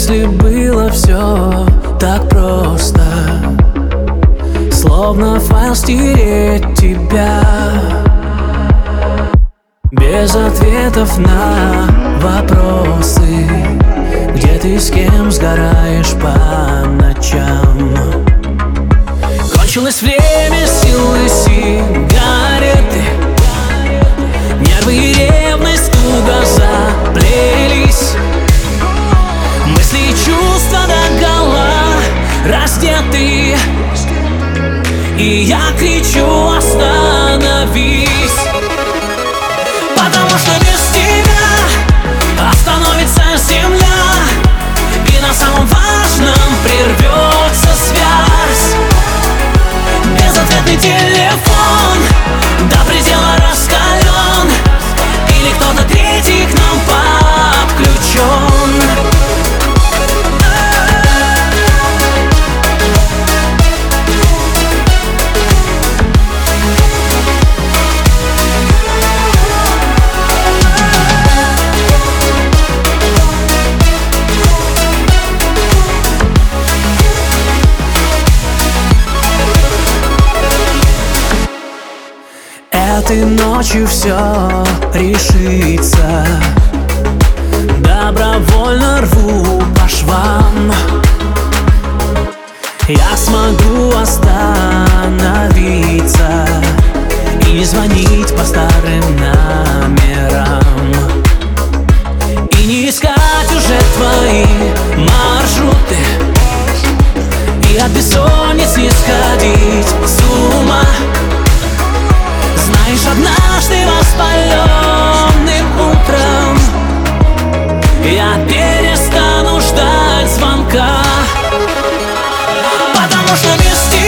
Если было все так просто, словно файл стереть тебя, без ответов на вопросы, где ты с кем сгораешь по ночам. Кончилось время, силы, сигареты, нервы и ревность туго заплелись. Мысли и чувства догола раздеты, и я кричу: остановись. Потому что без тебя остановится земля, и на самом важном прервется связь. Безответный телефон до предела раскален, или кто-то третий к нам подключен. Этой ночью все решится. Добровольно рву по швам. Я смогу остановиться и не звонить по старым номерам, и не искать уже твои маршруты, и от бессонниц не сходить с ума. Знаешь, однажды воспаленным утром я перестану ждать звонка, потому что без тебя